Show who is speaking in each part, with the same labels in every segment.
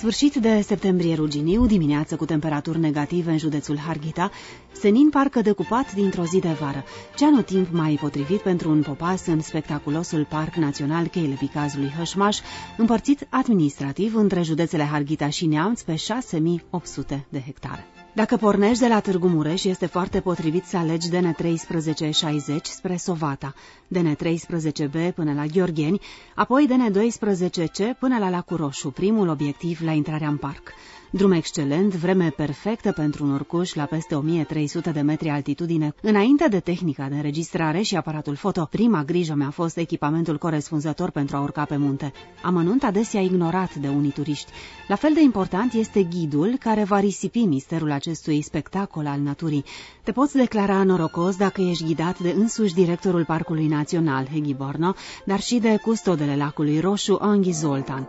Speaker 1: Sfârșit de septembrie ruginiu, dimineață cu temperaturi negative în județul Harghita, senin parcă decupat dintr-o zi de vară. Ce anotimp mai potrivit pentru un popas în spectaculosul Parc Național Cheile Bicazului Hășmaș, împărțit administrativ între județele Harghita și Neamț pe 6.800 de hectare. Dacă pornești de la Târgu Mureș, este foarte potrivit să alegi DN1360 spre Sovata, DN13B până la Gheorgheni, apoi DN12C până la Lacul Roșu, primul obiectiv la intrarea în parc. Drum excelent, vreme perfectă pentru un urcuș la peste 1300 de metri altitudine. Înainte de tehnica de înregistrare și aparatul foto, prima grijă mi-a fost echipamentul corespunzător pentru a urca pe munte. Amănunt adesea ignorat de unii turiști. La fel de important este ghidul care va risipi misterul acestui spectacol al naturii. Te poți declara norocos dacă ești ghidat de însuși directorul Parcului Național, Hegi Borno, dar și de custodele Lacului Roșu, Anghi Zoltan.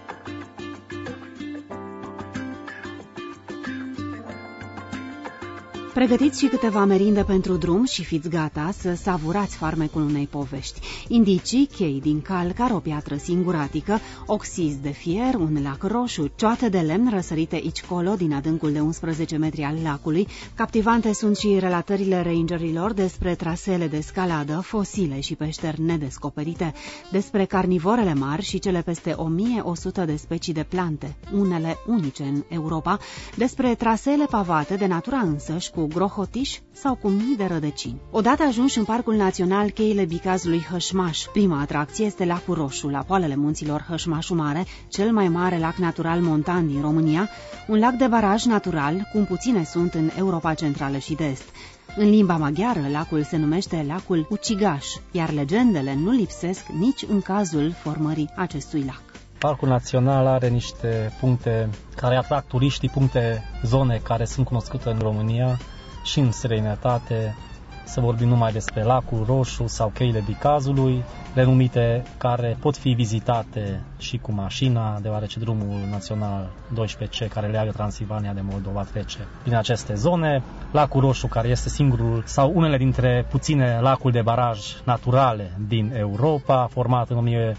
Speaker 1: Pregătiți și câteva merinde pentru drum și fiți gata să savurați farmecul unei povești. Indicii, chei din calcar, o piatră singuratică, oxizi de fier, un lac roșu, cioate de lemn răsărite aici-colo din adâncul de 11 metri al lacului. Captivante sunt și relatările rangerilor despre traseele de scaladă, fosile și peșteri nedescoperite, despre carnivorele mari și cele peste 1100 de specii de plante, unele unice în Europa, despre traseele pavate de natura însăși, cu grohotiș sau cu mii de rădăcini. Odată ajunși în Parcul Național Cheile Bicazului Hășmaș, prima atracție este Lacul Roșu, la poalele munților Hășmașul Mare, cel mai mare lac natural montan din România, un lac de baraj natural, cum puține sunt în Europa Centrală și de Est. În limba maghiară, lacul se numește lacul Ucigaș, iar legendele nu lipsesc nici în cazul formării acestui lac.
Speaker 2: Parcul Național are niște puncte care atrag turiștii, zone care sunt cunoscute în România și în străinătate. Să vorbim numai despre Lacul Roșu sau Cheile Bicazului, renumite, care pot fi vizitate și cu mașina, deoarece drumul național 12C care leagă Transilvania de Moldova trece prin aceste zone. Lacul Roșu, care este singurul sau unele dintre puține lacuri de baraj naturale din Europa, format în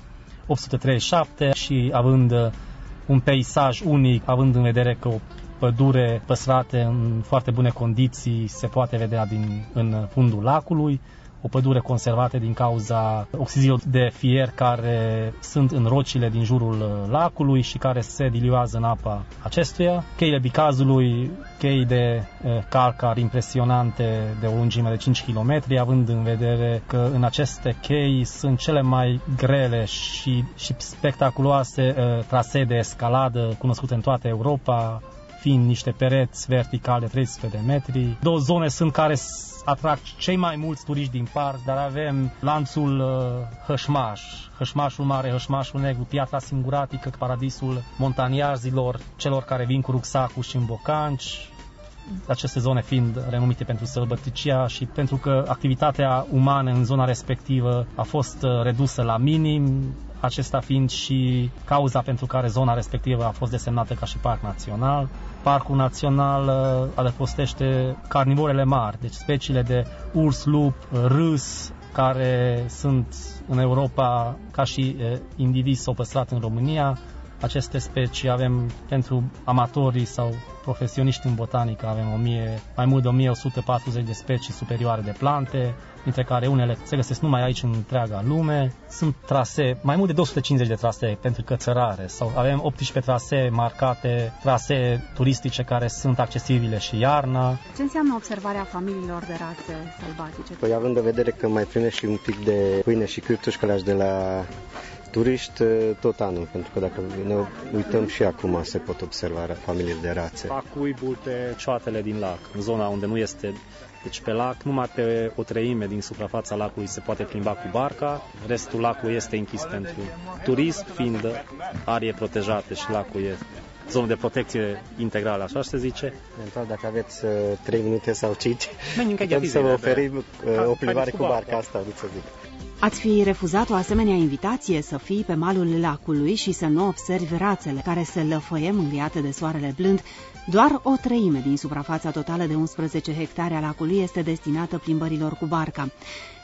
Speaker 2: 1837 și având un peisaj unic, având în vedere că o pădure păstrată în foarte bune condiții se poate vedea în fundul lacului, o pădure conservată din cauza oxizilor de fier care sunt în rocile din jurul lacului și care se diluează în apa acestuia. Cheile Bicazului, chei de calcar impresionante de o lungime de 5 km, având în vedere că în aceste chei sunt cele mai grele și spectaculoase trasee de escaladă cunoscute în toată Europa, fiind niște pereți verticali de 300 de metri. Două zone sunt care atrag cei mai mulți turiști din parc, dar avem lanțul Hășmaș, Hășmașul Mare, Hășmașul Negru, piatra singuratică, paradisul montaniazilor, celor care vin cu rucsacul și în bocanci. Aceste zone fiind renumite pentru sălbăticia și pentru că activitatea umană în zona respectivă a fost redusă la minim, acesta fiind și cauza pentru care zona respectivă a fost desemnată ca și parc național. Parcul național adăpostește carnivorele mari, deci speciile de urs, lup, râs, care sunt în Europa ca și indivizi s-au păstrat în România. Aceste specii avem pentru amatorii sau profesioniști în botanică, avem mai mult de 1140 de specii superioare de plante, dintre care unele se găsesc numai aici în întreaga lume. Sunt trasee, mai mult de 250 de trasee pentru cățărare, sau avem 18 trasee marcate, trasee turistice care sunt accesibile și iarna.
Speaker 1: Ce înseamnă observarea familiilor de rațe sălbatice?
Speaker 3: Păi având în vedere că mai primești și un pic de pâine și cârtușcălași de la turiști tot anul, pentru că dacă ne uităm și acum se pot observa familii de rațe.
Speaker 2: Fac cuibul pe cioatele din lac, în zona unde nu este, deci pe lac, numai pe o treime din suprafața lacului se poate plimba cu barca, restul lacului este închis pentru turism, fiind arie protejată și lacul e zonă de protecție integrală, așa se zice.
Speaker 3: Eventual, dacă aveți 3 minute sau 5, putem să vă oferim o plimbare cu barca, asta nu să zic.
Speaker 1: Ați fi refuzat o asemenea invitație să fii pe malul lacului și să nu observi rațele care se lăfăie mângâiate de soarele blând? Doar o treime din suprafața totală de 11 hectare a lacului este destinată plimbărilor cu barca.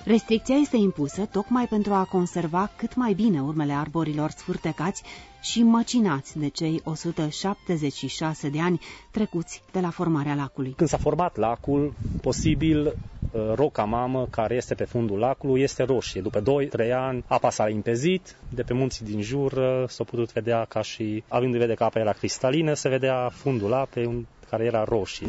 Speaker 1: Restricția este impusă tocmai pentru a conserva cât mai bine urmele arborilor sfârtecați și măcinați de cei 176 de ani trecuți de la formarea lacului.
Speaker 2: Când s-a format lacul, posibil roca mamă care este pe fundul lacului este roșie. După 2-3 ani apa s-a limpezit, de pe munții din jur s-a putut vedea ca și, având în vedere că apa era cristalină, se vedea fundul apei care era roșie.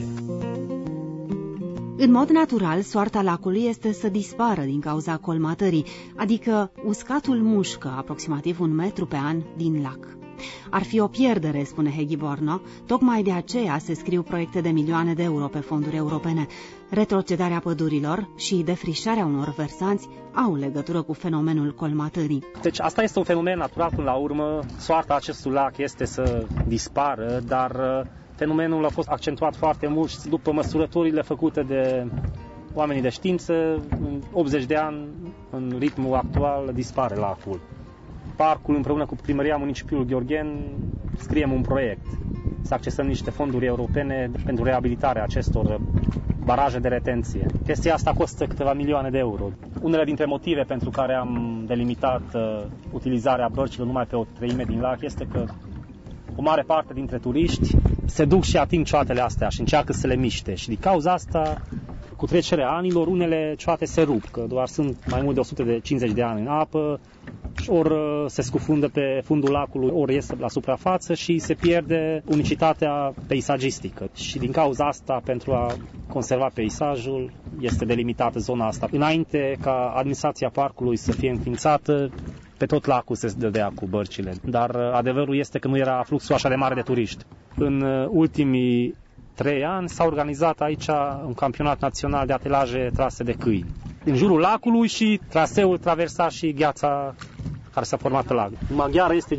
Speaker 1: În mod natural, soarta lacului este să dispară din cauza colmatării, adică uscatul mușcă aproximativ 1 metru pe an din lac. Ar fi o pierdere, spune Hegi Borno, tocmai de aceea se scriu proiecte de milioane de euro pe fonduri europene. Retrocedarea pădurilor și defrișarea unor versanți au legătură cu fenomenul colmatării.
Speaker 2: Deci asta este un fenomen natural până la urmă. Soarta acestui lac este să dispară, dar fenomenul a fost accentuat foarte mult după măsurătorile făcute de oamenii de știință. În 80 de ani, în ritmul actual, dispare lacul. Parcul, împreună cu Primăria Municipiului Gheorghen, scriem un proiect să accesăm niște fonduri europene pentru reabilitarea acestor baraje de retenție. Chestia asta costă câteva milioane de euro. Unele dintre motive pentru care am delimitat utilizarea bărcilor numai pe o treime din lac este că o mare parte dintre turiști se duc și ating cioatele astea și încearcă să le miște. Și din cauza asta, cu trecerea anilor, unele cioate se rup, că doar sunt mai mult de 150 de ani în apă, ori se scufundă pe fundul lacului, ori ies la suprafață și se pierde unicitatea peisagistică. Și din cauza asta, pentru a conserva peisajul, este delimitată zona asta. Înainte ca administrația parcului să fie înființată, pe tot lacul se dădea cu bărcile, dar adevărul este că nu era fluxul așa de mare de turiști. În ultimii 3 ani s-a organizat aici un campionat național de atelaje trase de câini. În jurul lacului și traseul traversa și gheața care s-a format pe lac. În maghiară este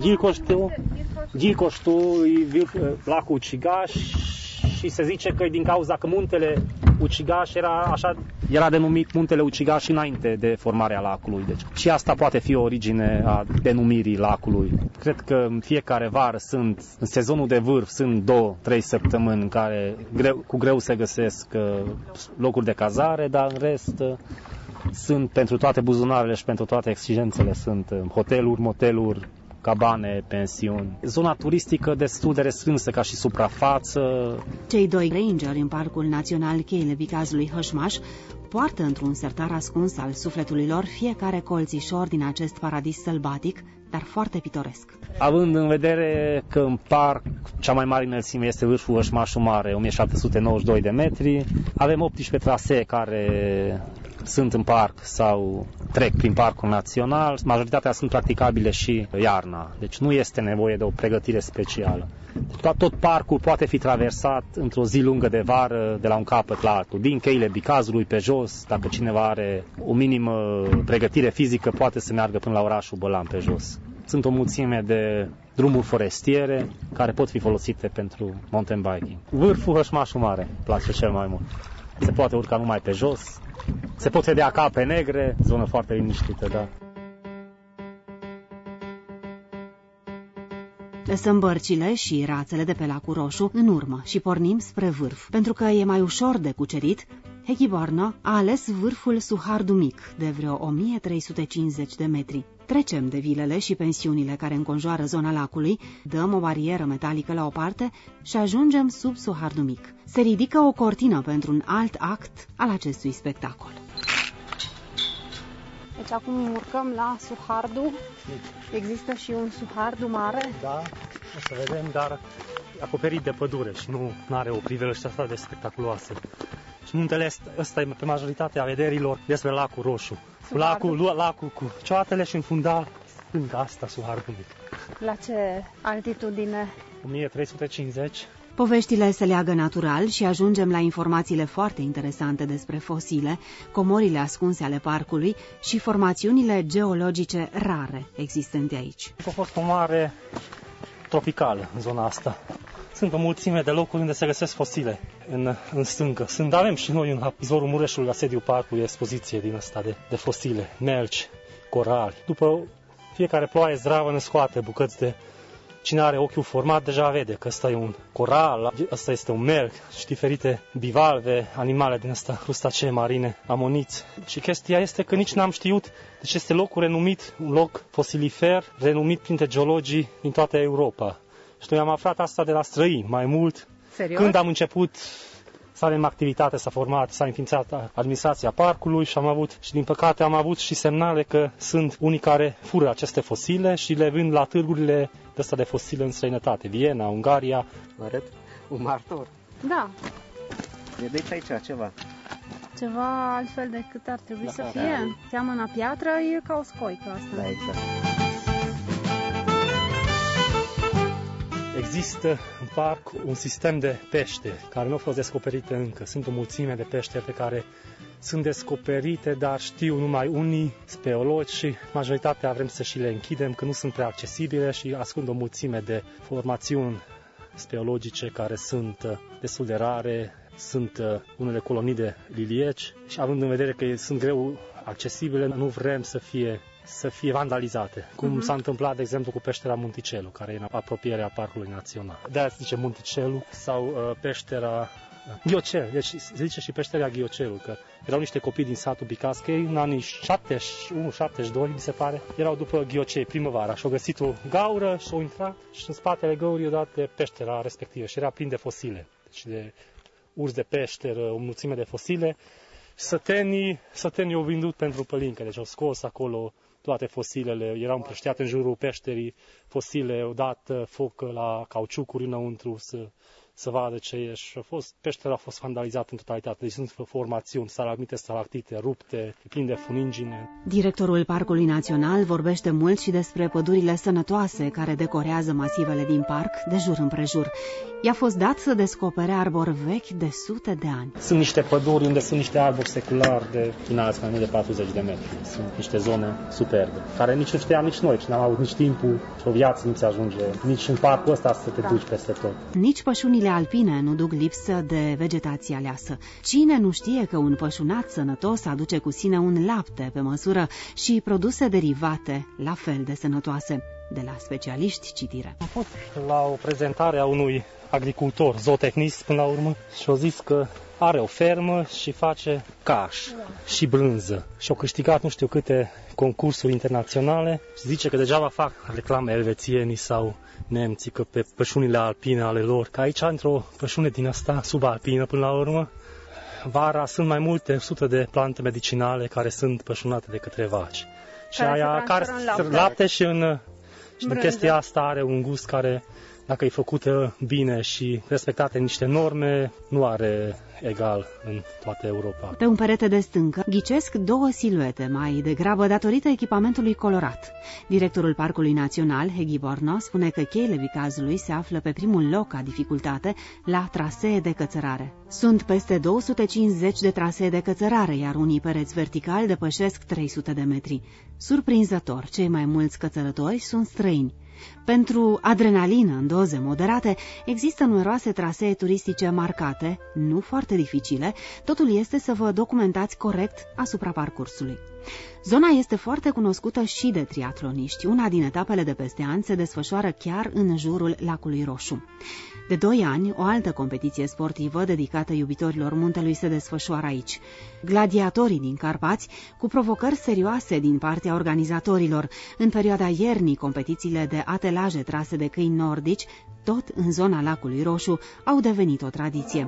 Speaker 2: Gyilkostul, lacul Ucigaș, și se zice că din cauza că muntele Ucigaș era denumit muntele Ucigaș înainte de formarea lacului. Deci și asta poate fi o origine a denumirii lacului. Cred că în fiecare vară în sezonul de vârf sunt 2-3 săptămâni în care cu greu se găsesc locuri de cazare, dar în rest sunt pentru toate buzunarele și pentru toate exigențele. Sunt hoteluri, moteluri, cabane, pensiuni. Zona turistică destul de restrânsă ca și suprafață.
Speaker 1: Cei 2 rangeri în Parcul Național Cheile Vicazului Hășmaș poartă într-un sertar ascuns al sufletului lor fiecare colțișor din acest paradis sălbatic, dar foarte pitoresc.
Speaker 2: Având în vedere că în parc cea mai mare înălțime este vârful Hășmașul Mare, 1792 de metri, avem 18 trasee care sunt în parc sau trec prin Parcul Național. Majoritatea sunt practicabile și iarna, deci nu este nevoie de o pregătire specială. Tot parcul poate fi traversat într-o zi lungă de vară de la un capăt la altul, din cheile Bicazului pe jos. Dacă cineva are o minimă pregătire fizică, poate să meargă până la orașul Bălan pe jos. Sunt o mulțime de drumuri forestiere care pot fi folosite pentru mountain biking. Vârful Hășmașul Mare place cel mai mult. Se poate urca numai pe jos, se pot vedea cape negre, zonă foarte liniștită, da.
Speaker 1: Lăsăm bărcile și rațele de pe lacul Roșu în urmă și pornim spre vârf. Pentru că e mai ușor de cucerit, Hegi Borno a ales vârful Suhardu Mic, de vreo 1350 de metri. Trecem de vilele și pensiunile care înconjoară zona lacului, dăm o barieră metalică la o parte și ajungem sub Suhardu Mic. Se ridică o cortină pentru un alt act al acestui spectacol.
Speaker 4: Deci acum urcăm la Suhardu. Există și un Suhardu mare?
Speaker 2: Da, o să vedem, dar acoperit de pădure și nu are o priveliște asta de spectaculoasă. Și muntele ăsta e pe majoritatea vederilor despre lacul Roșu. Lacul cu cioatele și în fundal stânga asta Suhardu Mic.
Speaker 4: La ce altitudine?
Speaker 2: 1350.
Speaker 1: Poveștile se leagă natural și ajungem la informațiile foarte interesante despre fosile, comorile ascunse ale parcului și formațiunile geologice rare existente aici.
Speaker 2: A fost o mare tropicală în zona asta. Sunt o mulțime de locuri unde se găsesc fosile în stâncă. Avem și noi în izvorul Mureșului, la sediul parcului, expoziție din asta de fosile, melci, corali. După fiecare ploaie zdravă ne scoate bucăți de Cine are ochiul format deja vede că ăsta e un coral, ăsta este un melc și diferite bivalve, animale din ăsta, crustacee marine, amoniți. Și chestia este că nici n-am știut, deci este locul renumit, un loc fosilifer, renumit printre geologii din toată Europa. Și noi am aflat asta de la străini, mai mult.
Speaker 4: Serios?
Speaker 2: Când am început să avem activitate, s-a înființat administrația parcului și din păcate am avut și semnale că sunt unii care fură aceste fosile și le vând la târgurile de fosile în străinătate, Viena, Ungaria.
Speaker 3: Vă arăt un martor.
Speaker 4: Da.
Speaker 3: Vedeți aici ceva?
Speaker 4: Ceva altfel decât ar trebui să fie. Seamănă piatră, e ca o scoică asta.
Speaker 3: Da, exact.
Speaker 2: Există în parc un sistem de pește care nu a fost descoperite încă. Sunt o mulțime de peșteri pe care sunt descoperite, dar știu numai unii speologi și majoritatea vrem să și le închidem, că nu sunt prea accesibile și ascund o mulțime de formațiuni speologice care sunt destul de rare. Sunt unele colonii de lilieci și având în vedere că sunt greu accesibile, nu vrem să fie vandalizate, cum s-a întâmplat, de exemplu, cu peștera Munticelu, care e în apropierea Parcului Național. De-aia se zice Munticelu sau peștera Ghiocel, deci se zice și peștera Ghiocelu, că erau niște copii din satul Bicaschei, în anii 71-72, mi se pare, erau după Ghiocei, primăvara, și au găsit o gaură și au intrat și în spatele găurii au dat de peștera respectivă și era plin de fosile, deci de urs de peșteră, o mulțime de fosile. Sătenii au vândut pentru pălincă, deci au scos acolo toate fosilele, erau împrăștiate în jurul peșterii fosile, au dat foc la cauciucuri înăuntru să vadă ce e și peștera a fost vandalizată în totalitate. Deci sunt formațiuni, stalagmite, stalactite, rupte, plin de funingine.
Speaker 1: Directorul Parcului Național vorbește mult și despre pădurile sănătoase care decorează masivele din parc de jur împrejur. I-a fost dat să descopere arbori vechi de sute de ani.
Speaker 2: Sunt niște păduri unde sunt niște arbori seculari de înalți mai mult de 40 de metri. Sunt niște zone superbe, care nici nu știam nici noi, și n-am avut nici timpul și o viață nu ți ajunge nici în parcul ăsta să te duci peste tot.
Speaker 1: Nici pășunile alpine nu duc lipsă de vegetație aleasă. Cine nu știe că un pășunat sănătos aduce cu sine un lapte pe măsură și produse derivate la fel de sănătoase? De la specialiști, citire.
Speaker 2: Am fost la o prezentare a unui agricultor, zootecnist până la urmă, și a zis că are o fermă și face caș și brânză. Și au câștigat nu știu câte concursuri internaționale și zice că degeaba fac reclame elvețienii sau nemții, că pe pășunile alpine ale lor, că aici într-o pășune din asta subalpină până la urmă, vara sunt mai multe sute de plante medicinale care sunt pășunate de către vaci. Și aia care lapte și în chestia asta are un gust care, dacă e făcută bine și respectate niște norme, nu are egal în toată Europa.
Speaker 1: Pe un perete de stâncă ghicesc două siluete, mai degrabă datorită echipamentului colorat. Directorul Parcului Național, Hegi Borno, spune că cheile vicazului se află pe primul loc ca dificultate la trasee de cățărare. Sunt peste 250 de trasee de cățărare, iar unii pereți verticali depășesc 300 de metri. Surprinzător, cei mai mulți cățărători sunt străini. Pentru adrenalină în doze moderate, există numeroase trasee turistice marcate, nu foarte dificile, totul este să vă documentați corect asupra parcursului. Zona este foarte cunoscută și de triatloniști. Una din etapele de peste an se desfășoară chiar în jurul Lacului Roșu. De 2 ani, o altă competiție sportivă dedicată iubitorilor muntelui se desfășoară aici. Gladiatorii din Carpați, cu provocări serioase din partea organizatorilor. În perioada iernii, competițiile de atelaje trase de câini nordici, tot în zona Lacului Roșu, au devenit o tradiție.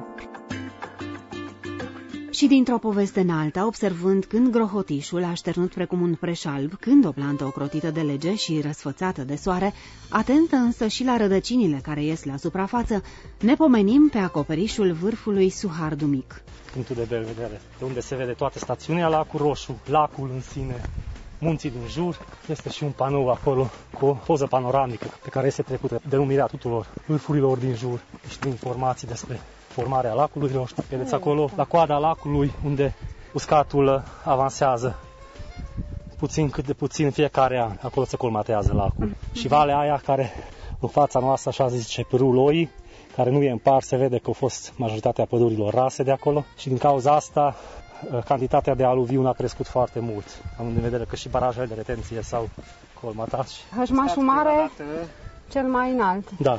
Speaker 1: Și dintr-o poveste în alta, observând când grohotișul a șternut precum un preșalb, când o plantă ocrotită de lege și răsfățată de soare, atentă însă și la rădăcinile care ies la suprafață, ne pomenim pe acoperișul vârfului Suhardu Mic.
Speaker 2: Punctul de belvedere, de unde se vede toată stațiunea, Lacul Roșu, lacul în sine, munții din jur, este și un panou acolo cu o poză panoramică pe care este trecută denumirea tuturor vârfurilor din jur și informații despre formarea lacului Roșu. Vedeți acolo, la coada lacului, unde uscatul avansează puțin cât de puțin fiecare an. Acolo se colmatează lacul. Și valea aia care, în fața noastră, așa zice, Pârâul Loii, care nu e în par, se vede că au fost majoritatea pădurilor rase de acolo și din cauza asta cantitatea de aluviuni a crescut foarte mult, având în vedere că și barajele de retenție s-au colmatat.
Speaker 4: Hășmașul mare Cel mai înalt.
Speaker 2: Da,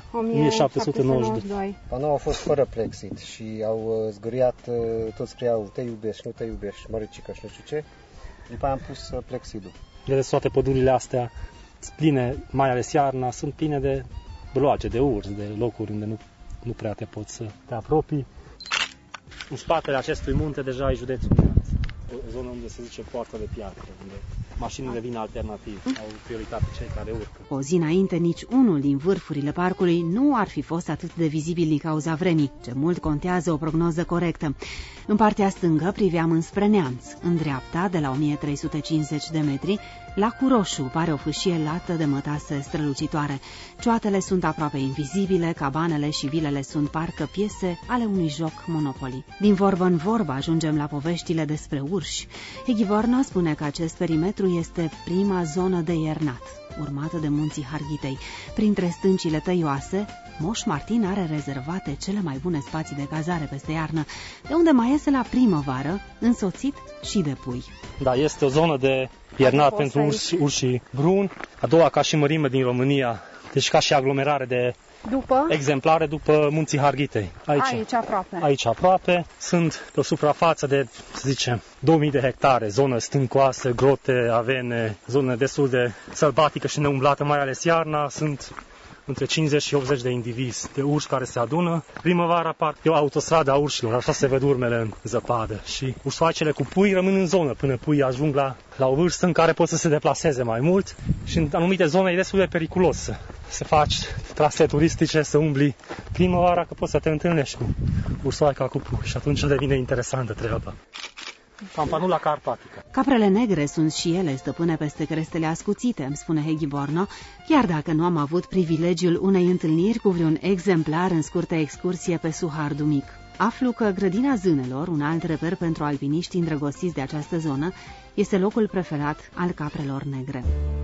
Speaker 2: 1792.
Speaker 3: Panoul a fost fără plexit și au zgâriat, toți scriau te iubești, nu te iubești, măricică și nu știu ce. După aia am pus plexidul.
Speaker 2: Vedeți, toate pădurile astea pline, mai ales iarna, sunt pline de bloage, de urși, de locuri unde nu prea te poți să te apropii. În spatele acestui munte deja e județul Neamț, o zonă unde se zice poartă de piatră, unde mașinile vin alternativ, au prioritate cei care urcă.
Speaker 1: O zi înainte, nici unul din vârfurile parcului nu ar fi fost atât de vizibil din cauza vremii, ce mult contează o prognoză corectă. În partea stângă priveam înspre Neamț, în dreapta, de la 1350 de metri, Lacul Roșu pare o fâșie lată de mătase strălucitoare. Cioatele sunt aproape invizibile, cabanele și vilele sunt parcă piese ale unui joc Monopoly. Din vorbă în vorbă ajungem la poveștile despre urși. Heghivorno spune că acest perimetru este prima zonă de iernat, urmată de munții Harghitei. Printre stâncile tăioase, Moș Martin are rezervate cele mai bune spații de cazare peste iarnă, de unde mai iese la primăvară, însoțit și de pui.
Speaker 2: Da, este o zonă de iernat pentru urșii bruni, a doua ca și mărime din România, deci ca și aglomerare de exemplare după munții Harghitei. Aici aproape. Sunt pe o suprafață de, să zicem, 2000 de hectare, zonă stâncoasă, grote, avene, zonă destul de sălbatică și neumblată, mai ales iarna. Sunt între 50 și 80 de indivizi de urși care se adună. Primăvara e o autostradă a urșilor, așa se ved urmele în zăpadă. Și ursoacele cu pui rămân în zonă până puii ajung la o vârstă în care pot să se deplaseze mai mult și în anumite zone e destul de periculos să faci trasee turistice, să umbli primăvara, că poți să te întâlnești cu ursoaica cu pui și atunci devine interesantă treaba. Campanula carpatică.
Speaker 1: Caprele negre sunt și ele stăpâne peste crestele ascuțite, îmi spune Heghivorno, chiar dacă nu am avut privilegiul unei întâlniri cu vreun exemplar în scurtă excursie pe Suhardul Mic. Aflu că grădina Zânelor, un alt reper pentru alpiniști îndrăgostiți de această zonă, este locul preferat al caprelor negre.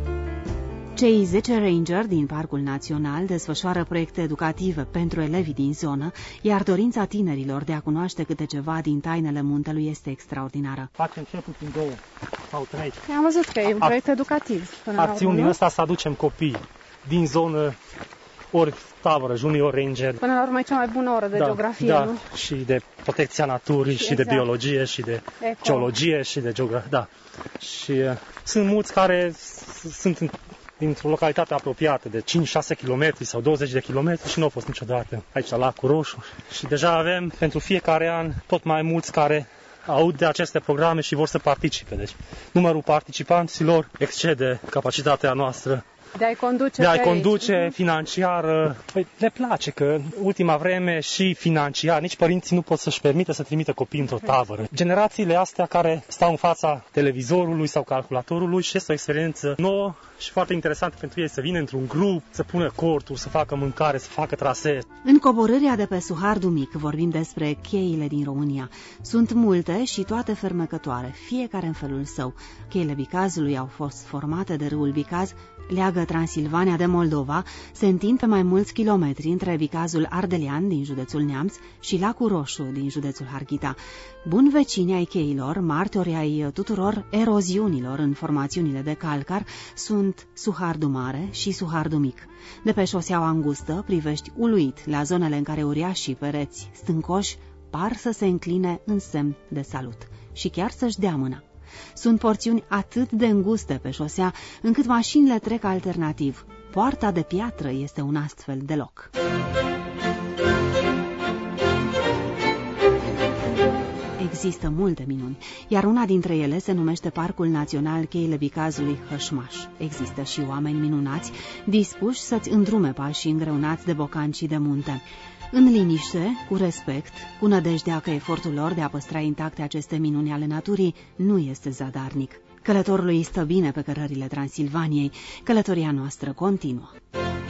Speaker 1: Cei 10 ranger din Parcul Național desfășoară proiecte educative pentru elevii din zonă, iar dorința tinerilor de a cunoaște câte ceva din tainele muntelui este extraordinară.
Speaker 2: Facem cel puțin 2 sau 3.
Speaker 4: Am văzut că e un proiect educativ.
Speaker 2: Acțiuni din ăsta să aducem copii din zonă, ori tabără, junior ranger.
Speaker 4: Până la urmă e cea mai bună oră de geografie, nu?
Speaker 2: Și de protecția naturii, și de biologie, și de geologie, și de geografie. Da. Și sunt mulți care sunt dintr-o localitate apropiată de 5-6 km sau 20 de km și nu au fost niciodată aici la Lacul Roșu. Și deja avem pentru fiecare an tot mai mulți care aud de aceste programe și vor să participe. Deci numărul participanților excede capacitatea noastră
Speaker 4: de a-i conduce
Speaker 2: financiar. Păi le place că ultima vreme și financiar, nici părinții nu pot să-și permită să trimită copiii într-o tabără. Generațiile astea care stau în fața televizorului sau calculatorului și este o experiență nouă și foarte interesantă pentru ei să vină într-un grup, să pună corturi, să facă mâncare, să facă trasee.
Speaker 1: În coborârea de pe Suhardul Mic vorbim despre cheile din România. Sunt multe și toate fermecătoare, fiecare în felul său. Cheile Bicazului au fost formate de râul Bicaz, leagă Transilvania de Moldova, se întind pe mai mulți kilometri între Bicazul Ardelean din județul Neamț și Lacul Roșu din județul Harghita. Buni vecini ai cheilor, martori ai tuturor eroziunilor în formațiunile de calcar, sunt Suhardul Mare și Suhardul Mic. De pe șoseaua îngustă privești uluit la zonele în care uriașii pereți stâncoși par să se încline în semn de salut și chiar să-și dea mâna. Sunt porțiuni atât de înguste pe șosea, încât mașinile trec alternativ. Poarta de piatră este un astfel de loc. Există multe minuni, iar una dintre ele se numește Parcul Național Cheile Bicazului Hășmaș. Există și oameni minunați, dispuși să-ți îndrume pașii îngreunați de bocancii de munte. În liniște, cu respect, cu nădejdea că efortul lor de a păstra intacte aceste minuni ale naturii nu este zadarnic. Călătorului stă bine pe cărările Transilvaniei, călătoria noastră continuă.